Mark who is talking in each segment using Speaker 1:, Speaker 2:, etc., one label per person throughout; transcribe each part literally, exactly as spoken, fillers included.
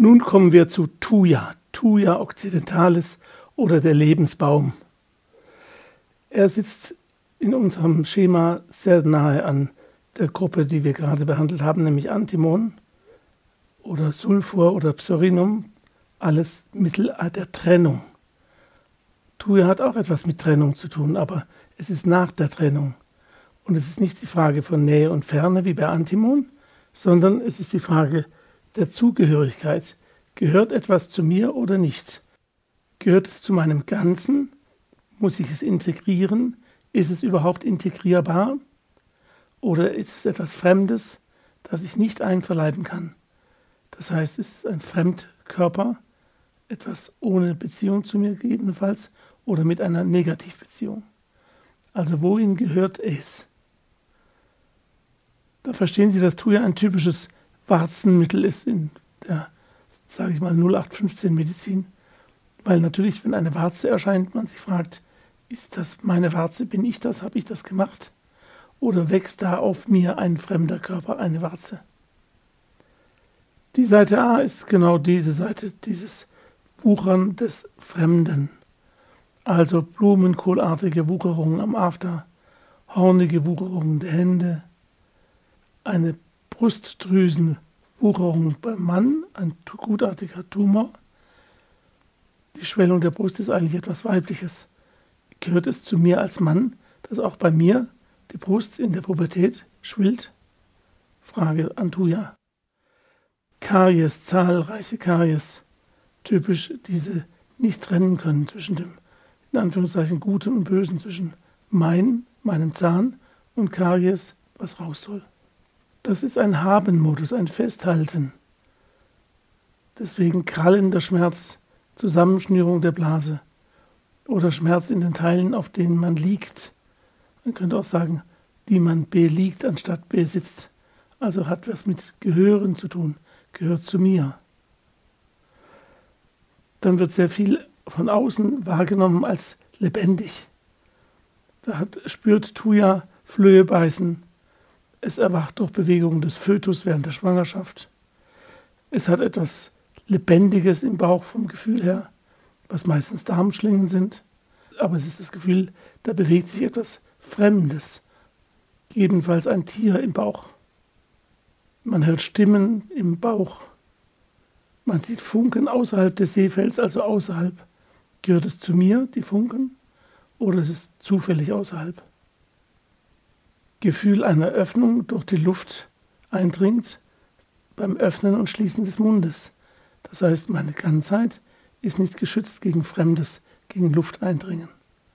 Speaker 1: Nun kommen wir zu Thuja, Thuja occidentalis oder der Lebensbaum. Er sitzt in unserem Schema sehr nahe an der Gruppe, die wir gerade behandelt haben, nämlich Antimon oder Sulfur oder Psorinum, alles Mittel der Trennung. Thuja hat auch etwas mit Trennung zu tun, aber es ist nach der Trennung. Und es ist nicht die Frage von Nähe und Ferne wie bei Antimon, sondern es ist die Frage der Zugehörigkeit. Gehört etwas zu mir oder nicht? Gehört es zu meinem Ganzen? Muss ich es integrieren? Ist es überhaupt integrierbar? Oder ist es etwas Fremdes, das ich nicht einverleiben kann? Das heißt, es ist ein Fremdkörper, etwas ohne Beziehung zu mir gegebenenfalls oder mit einer Negativbeziehung. Also wohin gehört es? Da verstehen Sie, dass Thuja ein typisches Warzenmittel ist in der, sage ich mal, null acht fünfzehn Medizin. Weil natürlich, wenn eine Warze erscheint, man sich fragt, ist das meine Warze, bin ich das, habe ich das gemacht? Oder wächst da auf mir ein fremder Körper, eine Warze? Die Seite A ist genau diese Seite, dieses Wuchern des Fremden. Also blumenkohlartige Wucherungen am After, hornige Wucherungen der Hände, eine Brustdrüsenwucherung beim Mann, ein gutartiger Tumor. Die Schwellung der Brust ist eigentlich etwas Weibliches. Gehört es zu mir als Mann, dass auch bei mir die Brust in der Pubertät schwillt? Frage an Thuja. Karies, zahlreiche Karies, typisch diese nicht trennen können zwischen dem, in Anführungszeichen, Guten und Bösen, zwischen mein, meinem Zahn und Karies, was raus soll. Das ist ein Haben-Modus, ein Festhalten. Deswegen krallender Schmerz, Zusammenschnürung der Blase oder Schmerz in den Teilen, auf denen man liegt. Man könnte auch sagen, die man beliegt anstatt besitzt. Also hat was mit Gehören zu tun, gehört zu mir. Dann wird sehr viel von außen wahrgenommen als lebendig. Da hat, spürt Thuja Flöhe beißen. Es erwacht durch Bewegungen des Fötus während der Schwangerschaft. Es hat etwas Lebendiges im Bauch vom Gefühl her, was meistens Darmschlingen sind. Aber es ist das Gefühl, da bewegt sich etwas Fremdes, jedenfalls ein Tier im Bauch. Man hört Stimmen im Bauch. Man sieht Funken außerhalb des Sehfelds, also außerhalb. Gehört es zu mir, die Funken, oder ist es zufällig außerhalb? Gefühl einer Öffnung durch die Luft eindringt beim Öffnen und Schließen des Mundes. Das heißt, meine Ganzheit ist nicht geschützt gegen Fremdes, gegen Lufteindringen.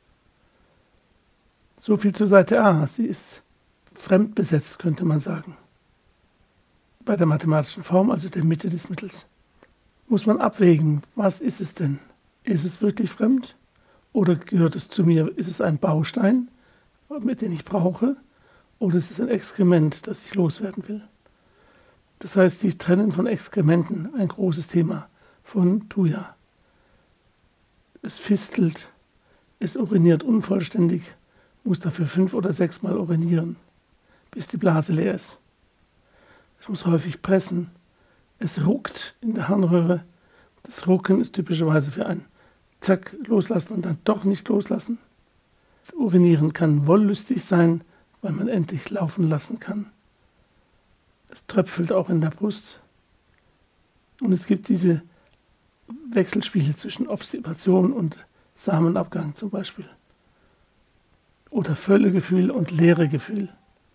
Speaker 1: So viel zur Seite A. Sie ist fremdbesetzt, könnte man sagen. Bei der mathematischen Form, also der Mitte des Mittels, muss man abwägen, was ist es denn? Ist es wirklich fremd? Oder gehört es zu mir? Ist es ein Baustein, mit dem ich brauche? Oder ist es ein Exkrement, das ich loswerden will? Das heißt, sich trennen von Exkrementen, ein großes Thema von Thuja. Es fistelt, es uriniert unvollständig, muss dafür fünf oder sechs Mal urinieren, bis die Blase leer ist. Es muss häufig pressen, es ruckt in der Harnröhre. Das Rucken ist typischerweise für ein Zack loslassen und dann doch nicht loslassen. Das Urinieren kann wollüstig sein, weil man endlich laufen lassen kann. Es tröpfelt auch in der Brust. Und es gibt diese Wechselspiele zwischen Obstipation und Samenabgang zum Beispiel. Oder Völlegefühl und Leeregefühl.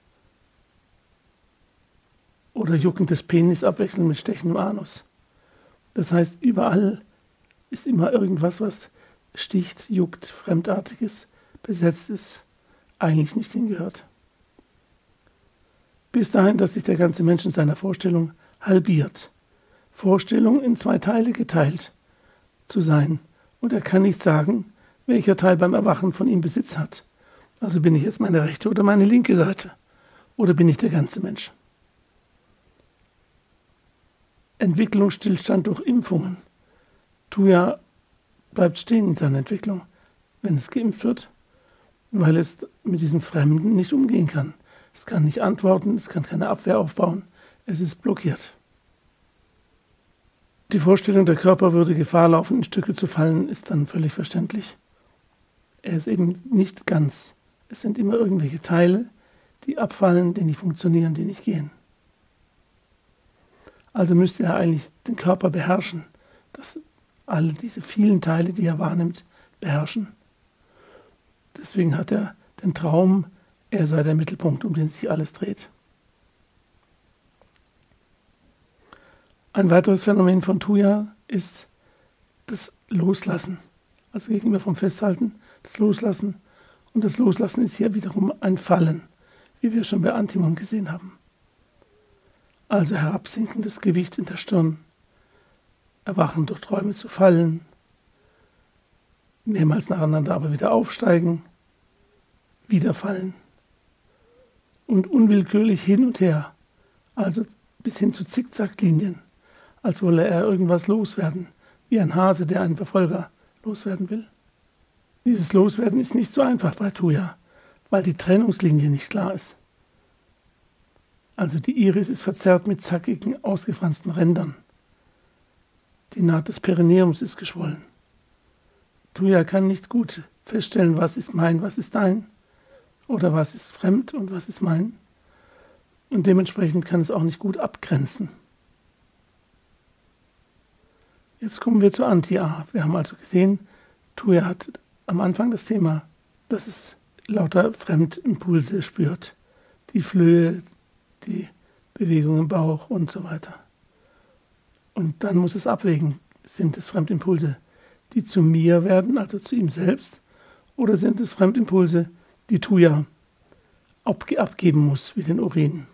Speaker 1: Oder Jucken des Penis abwechselnd mit Stechen im Anus. Das heißt, überall ist immer irgendwas, was sticht, juckt, Fremdartiges, besetzt ist, eigentlich nicht hingehört. Bis dahin, dass sich der ganze Mensch in seiner Vorstellung halbiert. Vorstellung in zwei Teile geteilt zu sein. Und er kann nicht sagen, welcher Teil beim Erwachen von ihm Besitz hat. Also bin ich jetzt meine rechte oder meine linke Seite? Oder bin ich der ganze Mensch? Entwicklungsstillstand durch Impfungen. Thuja bleibt stehen in seiner Entwicklung, wenn es geimpft wird, weil es mit diesem Fremden nicht umgehen kann. Es kann nicht antworten, es kann keine Abwehr aufbauen, es ist blockiert. Die Vorstellung, der Körper würde Gefahr laufen, in Stücke zu fallen, ist dann völlig verständlich. Er ist eben nicht ganz. Es sind immer irgendwelche Teile, die abfallen, die nicht funktionieren, die nicht gehen. Also müsste er eigentlich den Körper beherrschen, dass alle diese vielen Teile, die er wahrnimmt, beherrschen. Deswegen hat er den Traum, er sei der Mittelpunkt, um den sich alles dreht. Ein weiteres Phänomen von Tuya ist das Loslassen. Also gegenüber vom Festhalten, das Loslassen. Und das Loslassen ist hier wiederum ein Fallen, wie wir schon bei Antimon gesehen haben. Also herabsinkendes Gewicht in der Stirn, Erwachen durch Träume zu fallen, mehrmals nacheinander aber wieder aufsteigen, wieder fallen und unwillkürlich hin und her, also bis hin zu Zickzacklinien, als wolle er irgendwas loswerden, wie ein Hase, der einen Verfolger loswerden will. Dieses Loswerden ist nicht so einfach bei Tuya, weil die Trennungslinie nicht klar ist. Also die Iris ist verzerrt mit zackigen, ausgefransten Rändern. Die Naht des Perineums ist geschwollen. Tuya kann nicht gut feststellen, was ist mein, was ist dein, oder was ist fremd und was ist mein. Und dementsprechend kann es auch nicht gut abgrenzen. Jetzt kommen wir zu Anti-A. Wir haben also gesehen, Tuya hat am Anfang das Thema, dass es lauter Fremdimpulse spürt. Die Flöhe, die Bewegung im Bauch und so weiter. Und dann muss es abwägen, sind es Fremdimpulse, die zu mir werden, also zu ihm selbst, oder sind es Fremdimpulse, die Tuya abgeben muss, wie den Urin.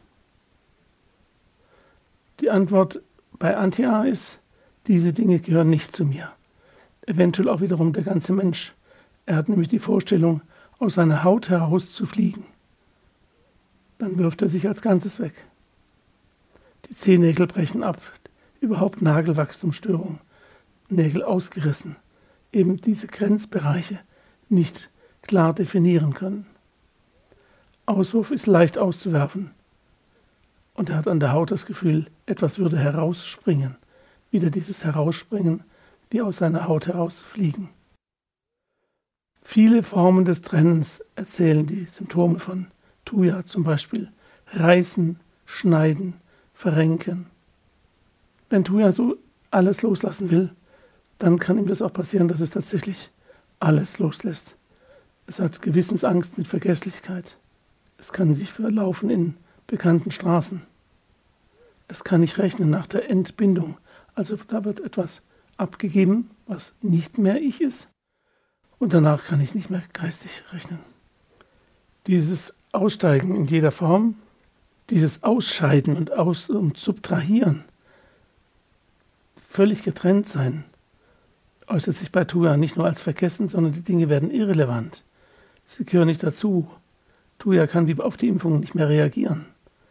Speaker 1: Die Antwort bei Anti-A ist, diese Dinge gehören nicht zu mir. Eventuell auch wiederum der ganze Mensch. Er hat nämlich die Vorstellung, aus seiner Haut heraus zu fliegen. Dann wirft er sich als Ganzes weg. Die Zehennägel brechen ab, überhaupt Nagelwachstumsstörung, Nägel ausgerissen, eben diese Grenzbereiche nicht klar definieren können. Auswurf ist leicht auszuwerfen und er hat an der Haut das Gefühl, etwas würde herausspringen, wieder dieses Herausspringen, wie aus seiner Haut herausfliegen. Viele Formen des Trennens erzählen die Symptome von Tuya, zum Beispiel reißen, schneiden, verrenken. Wenn Tuya so alles loslassen will, dann kann ihm das auch passieren, dass es tatsächlich alles loslässt. Es hat Gewissensangst mit Vergesslichkeit. Es kann sich verlaufen in bekannten Straßen. Es kann nicht rechnen nach der Entbindung. Also da wird etwas abgegeben, was nicht mehr ich ist. Und danach kann ich nicht mehr geistig rechnen. Dieses Aussteigen in jeder Form, dieses Ausscheiden und, Aus- und Subtrahieren, völlig getrennt sein, äußert sich bei Tuya nicht nur als Vergessen, sondern die Dinge werden irrelevant. Sie gehören nicht dazu. Tuya kann wie auf die Impfung nicht mehr reagieren.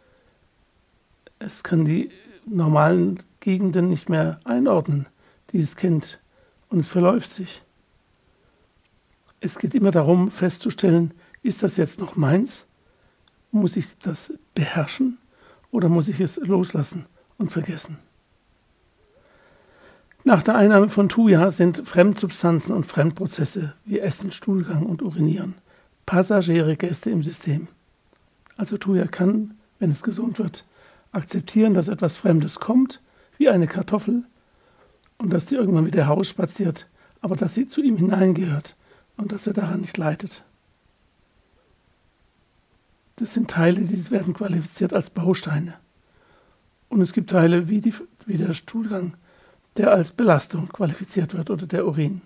Speaker 1: Es kann die normalen Gegenden nicht mehr einordnen, die es kennt, und es verläuft sich. Es geht immer darum, festzustellen, ist das jetzt noch meins? Muss ich das beherrschen oder muss ich es loslassen und vergessen? Nach der Einnahme von Tuya sind Fremdsubstanzen und Fremdprozesse wie Essen, Stuhlgang und Urinieren passagiere Gäste im System. Also Tuya kann, wenn es gesund wird, akzeptieren, dass etwas Fremdes kommt, wie eine Kartoffel, und dass sie irgendwann wieder herausspaziert, aber dass sie zu ihm hineingehört und dass er daran nicht leidet. Das sind Teile, die werden qualifiziert als Bausteine. Und es gibt Teile wie, die, wie der Stuhlgang, der als Belastung qualifiziert wird, oder der Urin.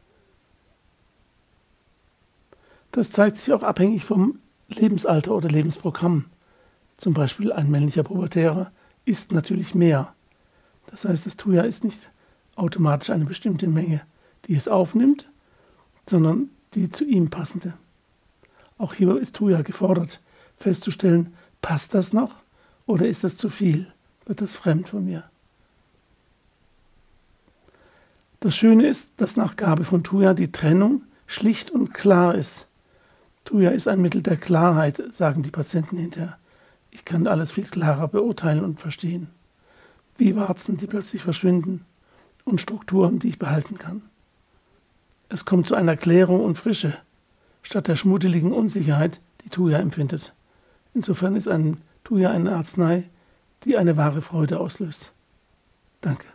Speaker 1: Das zeigt sich auch abhängig vom Lebensalter oder Lebensprogramm. Zum Beispiel ein männlicher Pubertärer isst natürlich mehr. Das heißt, das Tuya ist nicht automatisch eine bestimmte Menge, die es aufnimmt, sondern die zu ihm passende. Auch hier ist Tuya gefordert, festzustellen, passt das noch oder ist das zu viel? Wird das fremd von mir? Das Schöne ist, dass nach Gabe von Tuya die Trennung schlicht und klar ist. Tuya ist ein Mittel der Klarheit, sagen die Patienten hinterher. Ich kann alles viel klarer beurteilen und verstehen. Wie Warzen, die plötzlich verschwinden und Strukturen, die ich behalten kann. Es kommt zu einer Klärung und Frische, statt der schmuddeligen Unsicherheit, die Thuja empfindet. Insofern ist ein Thuja eine Arznei, die eine wahre Freude auslöst. Danke.